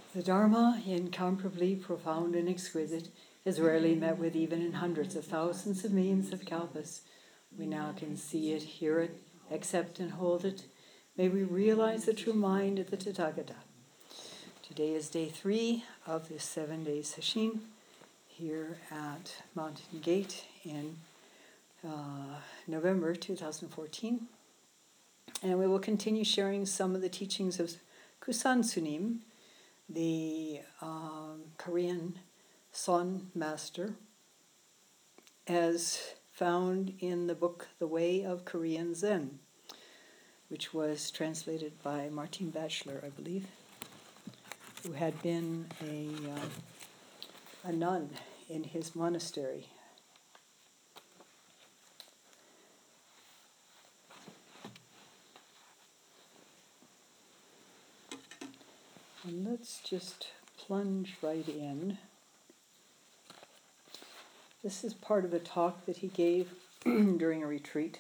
The Dharma, incomparably profound and exquisite, is rarely met with even in hundreds of thousands of millions of kalpas. We now can see it, hear it, accept and hold it. May we realize the true mind of the Tathagata. Today is day 3 of this 7-day session here at Mountain Gate in November 2014. And we will continue sharing some of the teachings of Kusan Sunim, the Korean Son master, as found in the book The Way of Korean Zen, which was translated by Martine Batchelor, I believe, who had been a nun in his monastery. And let's just plunge right in. This is part of a talk that he gave during a retreat.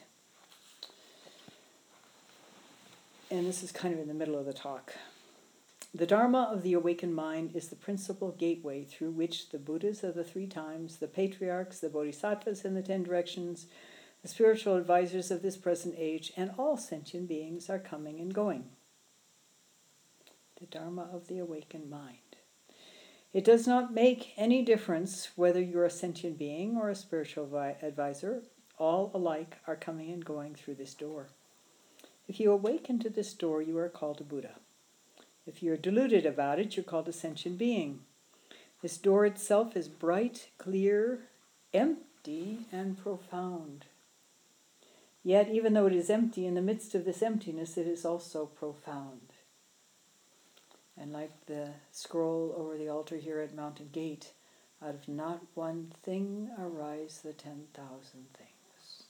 And this is kind of in the middle of the talk. The Dharma of the awakened mind is the principal gateway through which the Buddhas of the 3 times, the patriarchs, the bodhisattvas in the 10 directions, the spiritual advisors of this present age, and all sentient beings are coming and going. The Dharma of the awakened mind. It does not make any difference whether you're a sentient being or a spiritual advisor. All alike are coming and going through this door. If you awaken to this door, you are called a Buddha. If you're deluded about it, you're called a sentient being. This door itself is bright, clear, empty, and profound. Yet, even though it is empty, in the midst of this emptiness, it is also profound. And like the scroll over the altar here at Mountain Gate, out of not one thing arise the 10,000 things.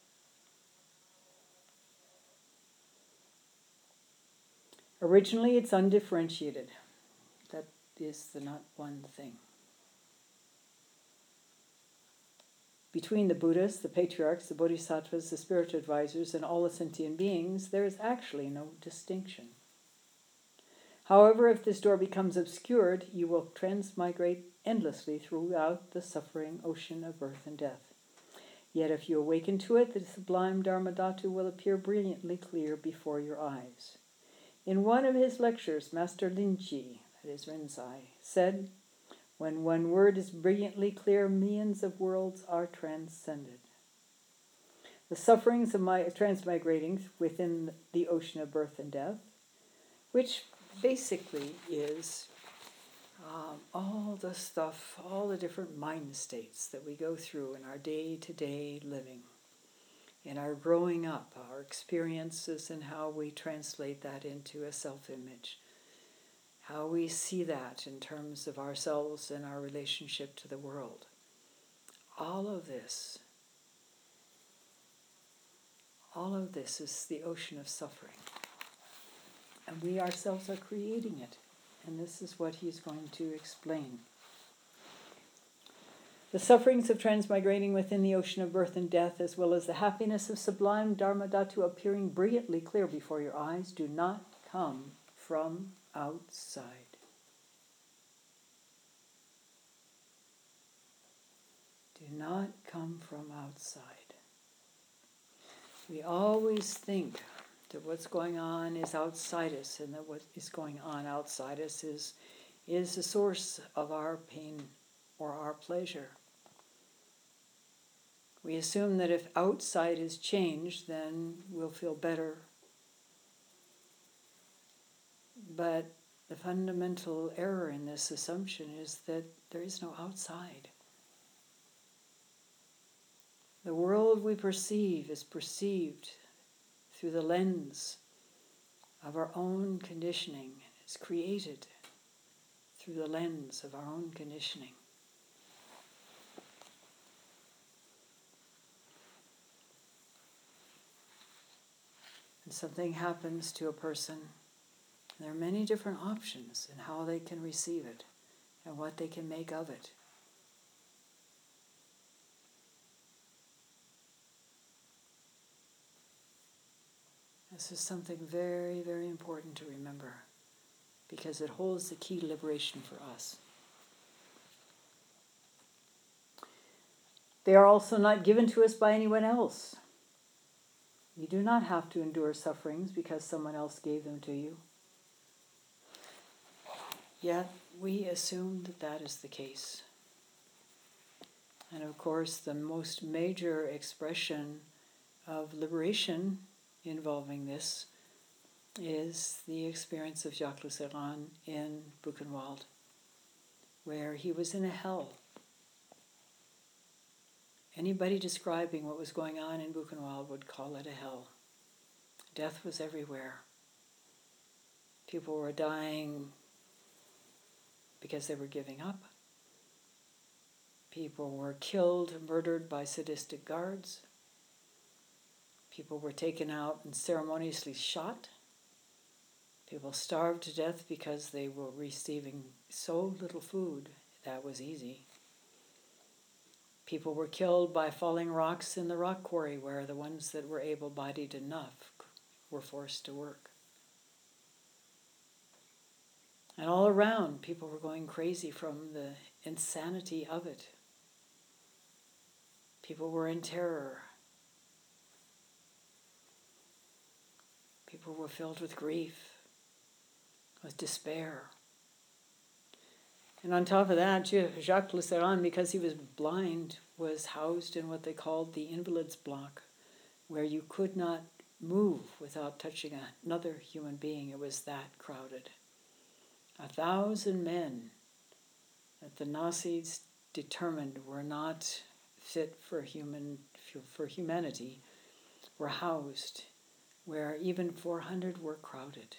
Originally, it's undifferentiated. That is the not one thing. Between the Buddhas, the patriarchs, the bodhisattvas, the spiritual advisors, and all the sentient beings, there is actually no distinction. However, if this door becomes obscured, you will transmigrate endlessly throughout the suffering ocean of birth and death. Yet if you awaken to it, the sublime Dharmadhatu will appear brilliantly clear before your eyes. In one of his lectures, Master Linji, that is Rinzai, said, "When one word is brilliantly clear, millions of worlds are transcended." The sufferings of my transmigrating within the ocean of birth and death, which basically is all the stuff, all the different mind states that we go through in our day-to-day living, in our growing up, our experiences, and how we translate that into a self-image, how we see that in terms of ourselves and our relationship to the world. All of this is the ocean of suffering. And we ourselves are creating it. And this is what he's going to explain. The sufferings of transmigrating within the ocean of birth and death, as well as the happiness of sublime Dharmadhatu appearing brilliantly clear before your eyes, do not come from outside. Do not come from outside. We always think that what's going on is outside us, and that what is going on outside us is the source of our pain or our pleasure. We assume that if outside is changed, then we'll feel better. But the fundamental error in this assumption is that there is no outside. The world we perceive is perceived through the lens of our own conditioning. It's created through the lens of our own conditioning. And something happens to a person, there are many different options in how they can receive it and what they can make of it. This is something very, very important to remember. because it holds the key to liberation for us. They are also not given to us by anyone else. You do not have to endure sufferings because someone else gave them to you. Yet we assume that that is the case. And of course, the most major expression of liberation involving this is the experience of Jacques Lucéran in Buchenwald, where he was in a hell. Anybody describing what was going on in Buchenwald would call it a hell. Death was everywhere. People were dying because they were giving up. People were killed, murdered by sadistic guards. People were taken out and ceremoniously shot. People starved to death because they were receiving so little food that was easy. People were killed by falling rocks in the rock quarry where the ones that were able-bodied enough were forced to work. And all around, people were going crazy from the insanity of it. People were in terror. People were filled with grief, with despair. And on top of that, Jacques Lucéran, because he was blind, was housed in what they called the invalid's block, where you could not move without touching another human being. It was that crowded. 1,000 men that the Nazis determined were not fit for humanity were housed, where even 400 were crowded.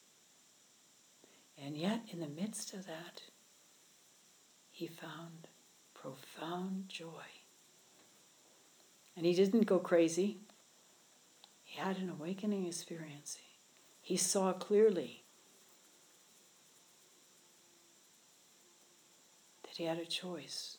And yet, in the midst of that, he found profound joy. And he didn't go crazy. He had an awakening experience. He saw clearly that he had a choice.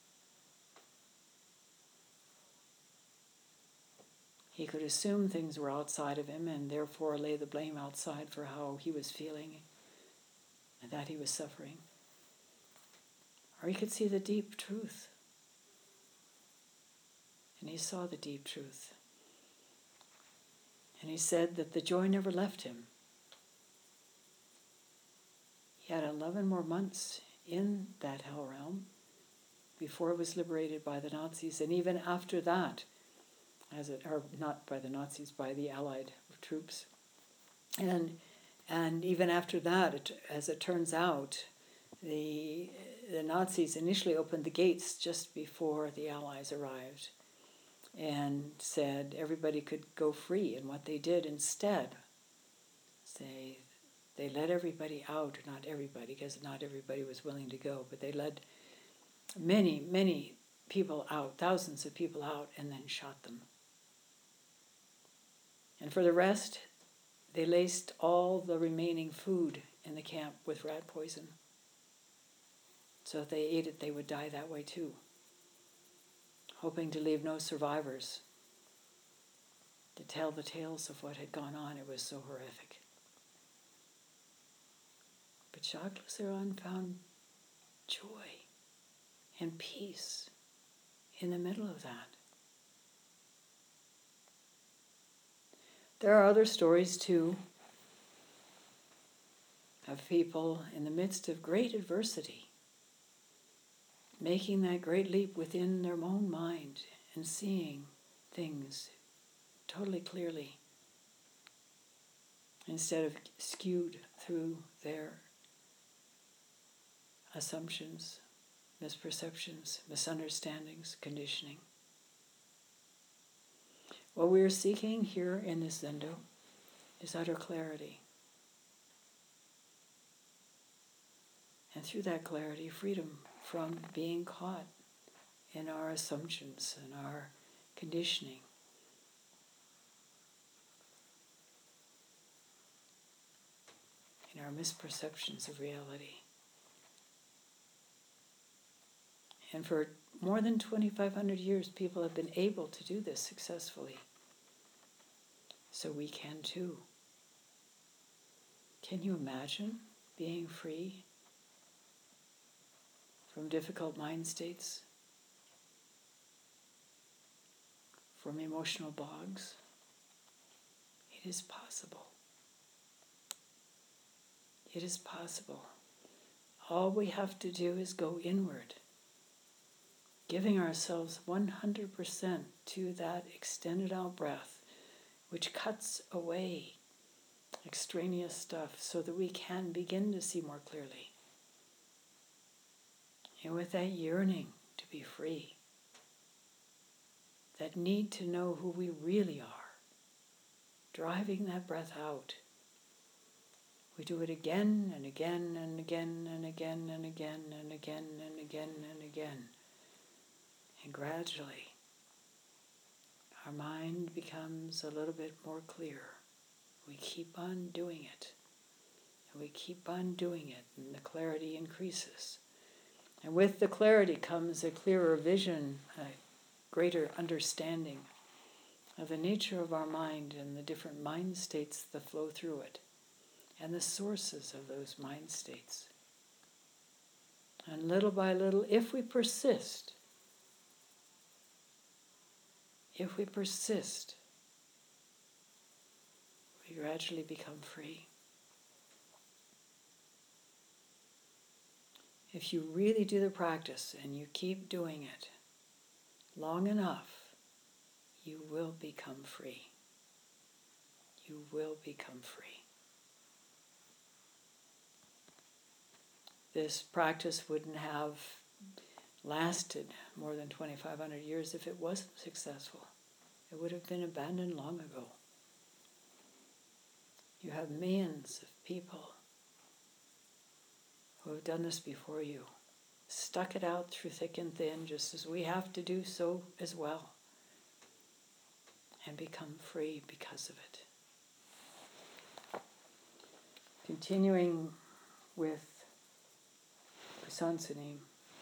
He could assume things were outside of him and therefore lay the blame outside for how he was feeling and that he was suffering. Or he could see the deep truth. And he saw the deep truth. And he said that the joy never left him. He had 11 more months in that hell realm before it was liberated by the Nazis. And even after that, or not by the Nazis, by the Allied troops. And even after that, as it turns out, the Nazis initially opened the gates just before the Allies arrived and said everybody could go free. And what they did instead, they let everybody out, not everybody, because not everybody was willing to go, but they let many, many people out, thousands of people out, and then shot them. And for the rest, they laced all the remaining food in the camp with rat poison. So if they ate it, they would die that way too, hoping to leave no survivors to tell the tales of what had gone on. It was so horrific. But Jacques Lucéran found joy and peace in the middle of that. There are other stories too of people in the midst of great adversity making that great leap within their own mind and seeing things totally clearly instead of skewed through their assumptions, misperceptions, misunderstandings, conditioning. What we are seeking here in this Zendo is utter clarity. And through that clarity, freedom from being caught in our assumptions and our conditioning. In our misperceptions of reality. And for more than 2,500 years, people have been able to do this successfully. So we can too. Can you imagine being free from difficult mind states, from emotional bogs. It is possible. It is possible. All we have to do is go inward, giving ourselves 100% to that extended out breath, which cuts away extraneous stuff so that we can begin to see more clearly. And with that yearning to be free, that need to know who we really are, driving that breath out, we do it again and again and again and again and again and again and again and again. And gradually, our mind becomes a little bit more clear. We keep on doing it. And we keep on doing it, and the clarity increases. And with the clarity comes a clearer vision, a greater understanding of the nature of our mind and the different mind states that flow through it, and the sources of those mind states. And little by little, if we persist, we gradually become free. If you really do the practice and you keep doing it long enough, you will become free. You will become free. This practice wouldn't have lasted more than 2,500 years if it wasn't successful. It would have been abandoned long ago. You have millions of people who have done this before you, stuck it out through thick and thin, just as we have to do so as well, and become free because of it. Continuing with Pusan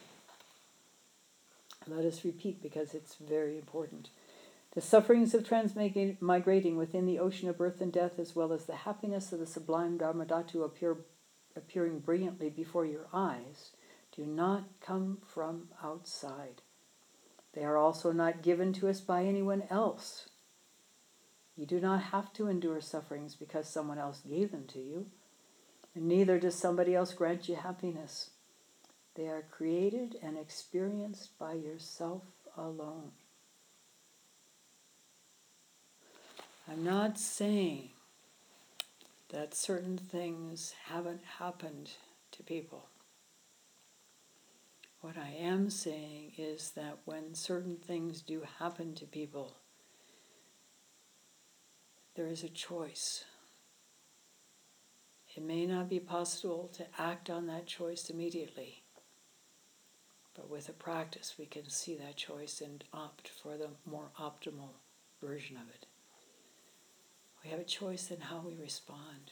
let us repeat because it's very important. The sufferings of transmigrating within the ocean of birth and death, as well as the happiness of the sublime Dharmadhatu appearing brilliantly before your eyes, do not come from outside. They are also not given to us by anyone else. You do not have to endure sufferings because someone else gave them to you, and neither does somebody else grant you happiness. They are created and experienced by yourself alone. I'm not saying that certain things haven't happened to people. What I am saying is that when certain things do happen to people, there is a choice. It may not be possible to act on that choice immediately, but with a practice we can see that choice and opt for the more optimal version of it. We have a choice in how we respond.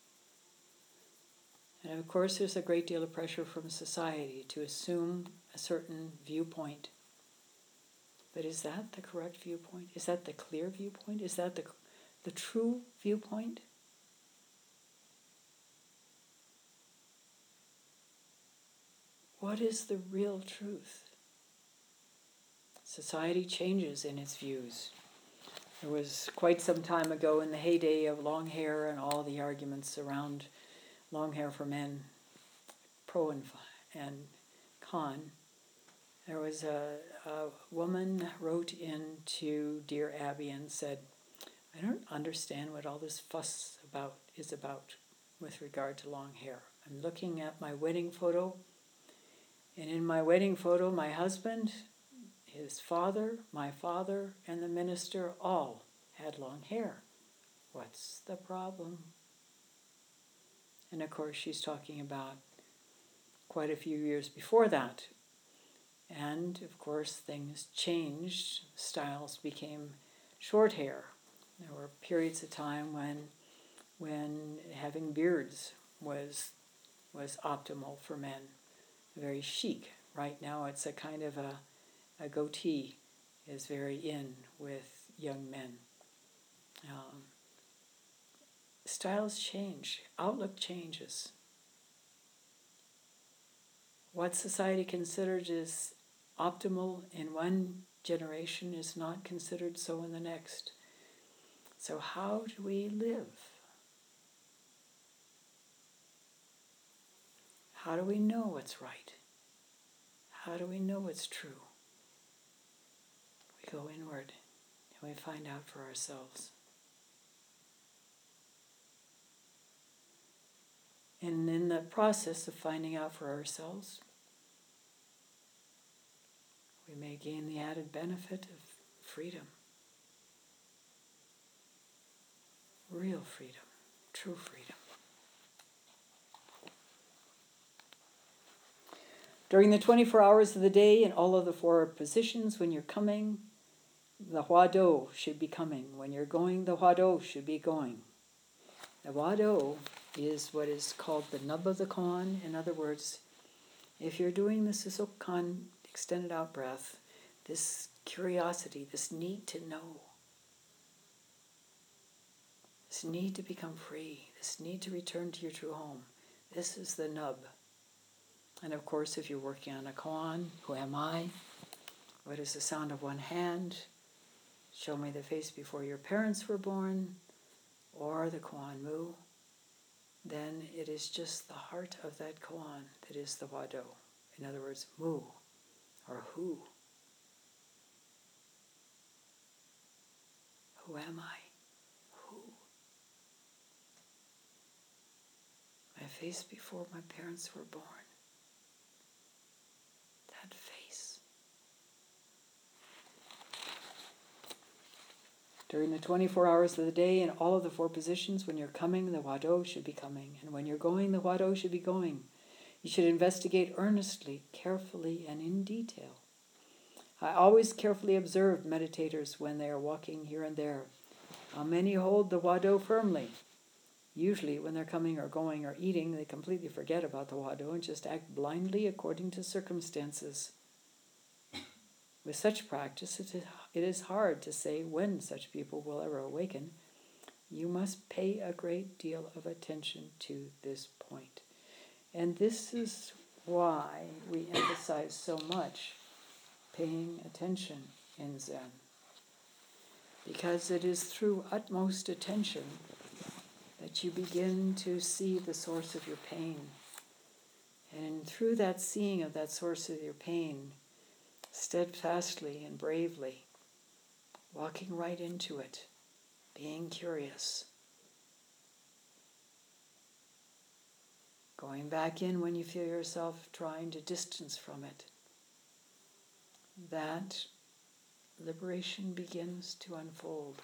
And of course there's a great deal of pressure from society to assume a certain viewpoint. But is that the correct viewpoint? Is that the clear viewpoint? Is that the true viewpoint? What is the real truth? Society changes in its views. There was quite some time ago in the heyday of long hair and all the arguments around long hair for men, pro and con. There was a woman wrote into Dear Abby and said, I don't understand what all this fuss is about with regard to long hair. I'm looking at my wedding photo, and in my wedding photo, my husband, his father, my father, and the minister all had long hair. What's the problem? And of course, she's talking about quite a few years before that. And of course, things changed. Styles became short hair. There were periods of time when having beards was optimal for men, very chic. Right now, it's a kind of a goatee is very in with young men. Styles change, outlook changes. what society considers is optimal in one generation is not considered so in the next. So how do we live? How do we know what's right? How do we know what's true? We go inward and we find out for ourselves. And in the process of finding out for ourselves, we may gain the added benefit of freedom. Real freedom, true freedom. During the 24 hours of the day in all of the four positions, when you're coming, the Huado should be coming. When you're going, the Huado should be going. The Huado is what is called the nub of the koan. In other words, if you're doing the Sisokkan extended out breath, this curiosity, this need to know, this need to become free, this need to return to your true home, this is the nub. And of course, if you're working on a koan, who am I? What is the sound of one hand? Show me the face before your parents were born, or the koan mu, then it is just the heart of that koan that is the Huado. In other words, mu, or who. Who am I? Who? My face before my parents were born. That face. During the 24 hours of the day in all of the four positions, when you're coming, the Huado should be coming. And when you're going, the Huado should be going. You should investigate earnestly, carefully, and in detail. I always carefully observe meditators when they are walking here and there. How many hold the Huado firmly? Usually when they're coming or going or eating, they completely forget about the Huado and just act blindly according to circumstances. With such practice, it is hard to say when such people will ever awaken. You must pay a great deal of attention to this point. And this is why we emphasize so much paying attention in Zen. Because it is through utmost attention that you begin to see the source of your pain. And through that seeing of that source of your pain, steadfastly and bravely, walking right into it, being curious, going back in when you feel yourself trying to distance from it, that liberation begins to unfold.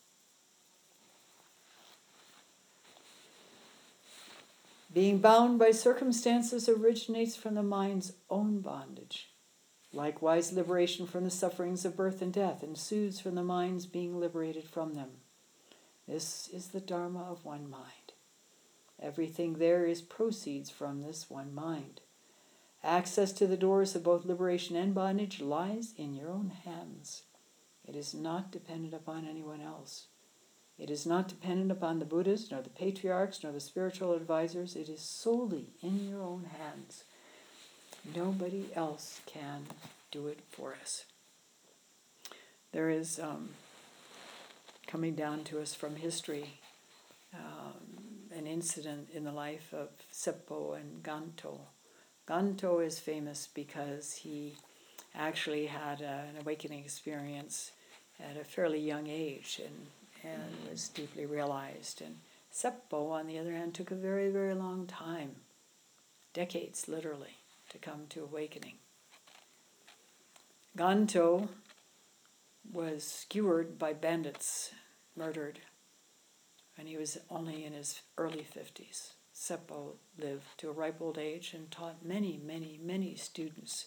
Being bound by circumstances originates from the mind's own bondage. Likewise, liberation from the sufferings of birth and death ensues from the mind's being liberated from them. This is the Dharma of one mind. Everything there is proceeds from this one mind. Access to the doors of both liberation and bondage lies in your own hands. It is not dependent upon anyone else. It is not dependent upon the Buddhas, nor the patriarchs, nor the spiritual advisors. It is solely in your own hands. Nobody else can do it for us. There is, coming down to us from history, an incident in the life of Seppo and Ganto. Ganto is famous because he actually had an awakening experience at a fairly young age and was deeply realized. And Seppo, on the other hand, took a very, very long time, decades literally, to come to awakening. Ganto was skewered by bandits, murdered, and he was only in his early 50s. Seppo lived to a ripe old age and taught many, many, many students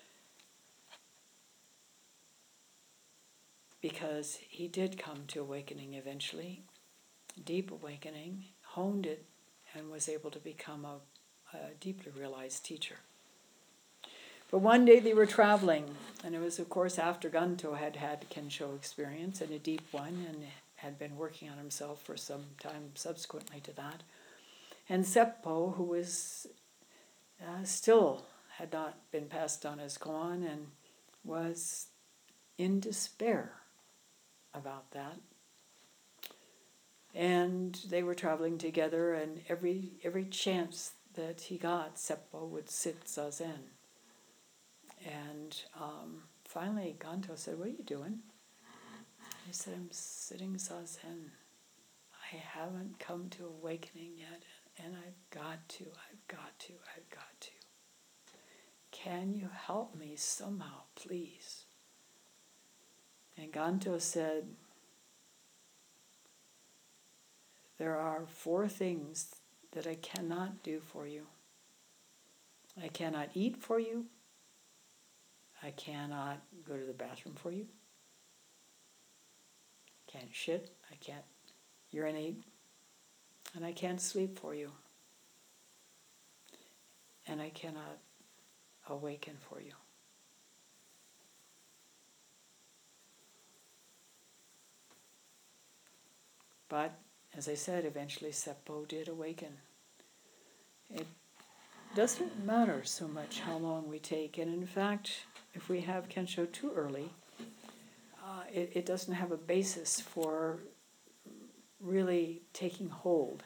because he did come to awakening eventually, deep awakening, honed it, and was able to become a deeply realized teacher. But one day they were traveling, and it was, of course, after Ganto had had Kensho experience, and a deep one, and had been working on himself for some time subsequently to that. And Seppo, who was still had not been passed on as koan and was in despair about that. And they were traveling together, and every chance that he got, Seppo would sit zazen. And finally Ganto said, "What are you doing?" He said, "I'm sitting zazen. I haven't come to awakening yet, and I've got to. Can you help me somehow, please?" And Ganto said, "There are 4 things that I cannot do for you. I cannot eat for you. I cannot go to the bathroom for you. Can't shit. I can't urinate. And I can't sleep for you. And I cannot awaken for you." But, as I said, eventually Seppo did awaken. It doesn't matter so much how long we take. And in fact, if we have Kensho too early, it doesn't have a basis for really taking hold.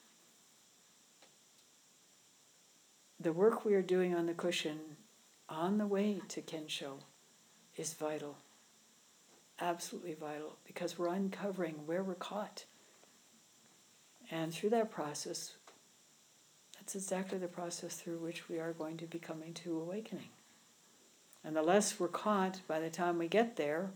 The work we are doing on the cushion on the way to Kensho is vital, absolutely vital, because we're uncovering where we're caught. And through that process, that's exactly the process through which we are going to be coming to awakening. And the less we're caught by the time we get there,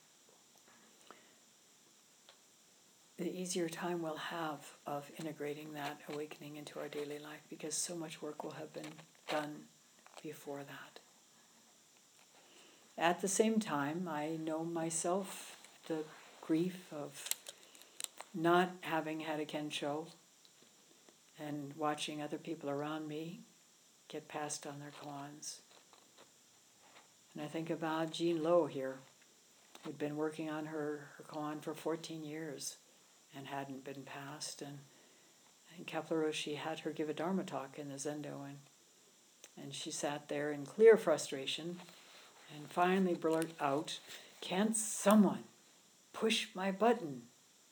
the easier time we'll have of integrating that awakening into our daily life, because so much work will have been done before that. At the same time, I know myself the grief of not having had a Kensho and watching other people around me get passed on their koans. And I think about Jean Lowe here, who'd been working on her koan for 14 years and hadn't been passed. And Kepler Roshi had her give a Dharma talk in the Zendo, and she sat there in clear frustration and finally blurted out, "Can't someone push my button?"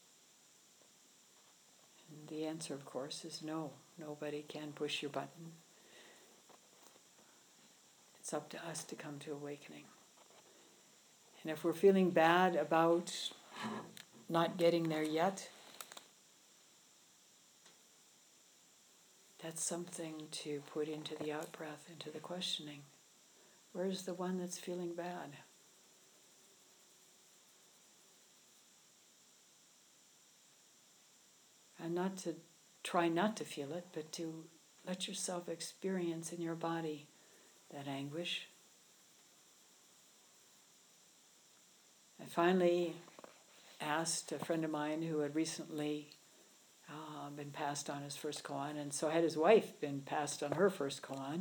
And the answer, of course, is no. Nobody can push your button. It's up to us to come to awakening. And if we're feeling bad about not getting there yet, that's something to put into the out-breath, into the questioning. Where's the one that's feeling bad? And not to try not to feel it, but to let yourself experience in your body that anguish. I finally asked a friend of mine who had recently been passed on his first koan, and so had his wife been passed on her first koan.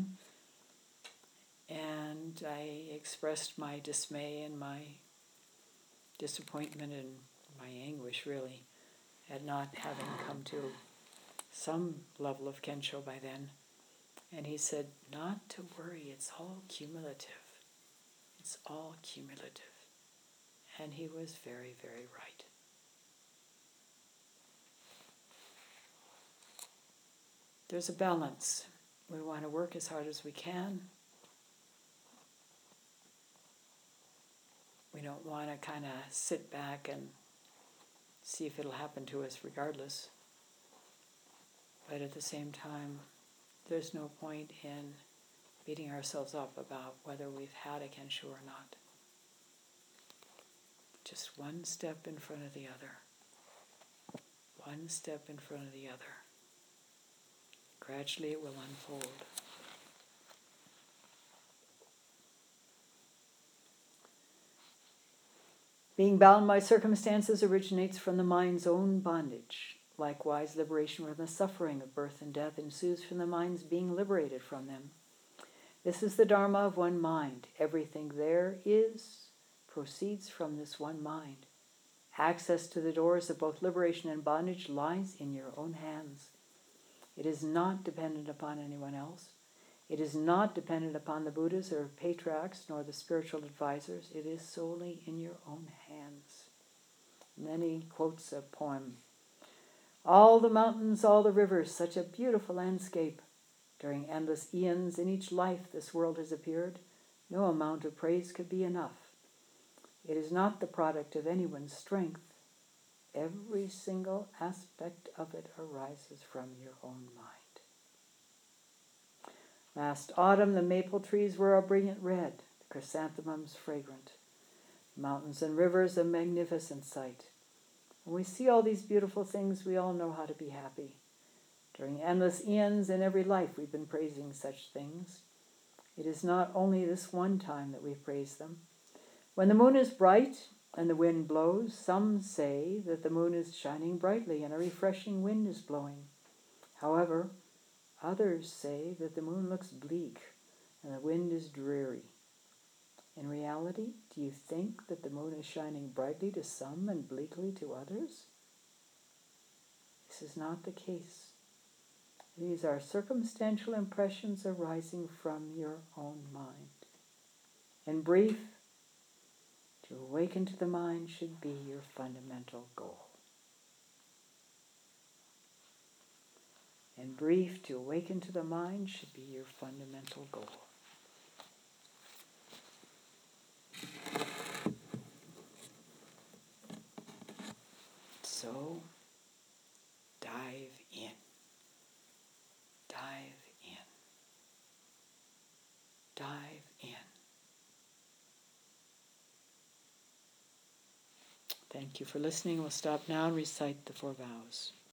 And I expressed my dismay and my disappointment and my anguish, really, at not having come to some level of Kensho by then. And he said, "Not to worry, it's all cumulative. It's all cumulative." And he was very, very right. There's a balance. We want to work as hard as we can. We don't want to kind of sit back and see if it'll happen to us regardless. But at the same time, there's no point in beating ourselves up about whether we've had a Kensho or not. Just one step in front of the other. One step in front of the other. Gradually it will unfold. Being bound by circumstances originates from the mind's own bondage. Likewise, liberation from the suffering of birth and death ensues from the mind's being liberated from them. This is the Dharma of one mind. Everything there is proceeds from this one mind. Access to the doors of both liberation and bondage lies in your own hands. It is not dependent upon anyone else. It is not dependent upon the Buddhas or patriarchs nor the spiritual advisors. It is solely in your own hands. And then he quotes a poem. All the mountains, all the rivers, such a beautiful landscape. During endless eons in each life this world has appeared. No amount of praise could be enough. It is not the product of anyone's strength. Every single aspect of it arises from your own mind. Last autumn, the maple trees were a brilliant red, the chrysanthemums fragrant, mountains and rivers a magnificent sight. When we see all these beautiful things, we all know how to be happy. During endless eons in every life, we've been praising such things. It is not only this one time that we praise them. When the moon is bright and the wind blows, some say that the moon is shining brightly and a refreshing wind is blowing. However, others say that the moon looks bleak and the wind is dreary. In reality, do you think that the moon is shining brightly to some and bleakly to others? This is not the case. These are circumstantial impressions arising from your own mind. In brief, to awaken to the mind should be your fundamental goal. In brief, to awaken to the mind should be your fundamental goal. So, dive in. Dive in. Dive in. Thank you for listening. We'll stop now and recite the 4 vows.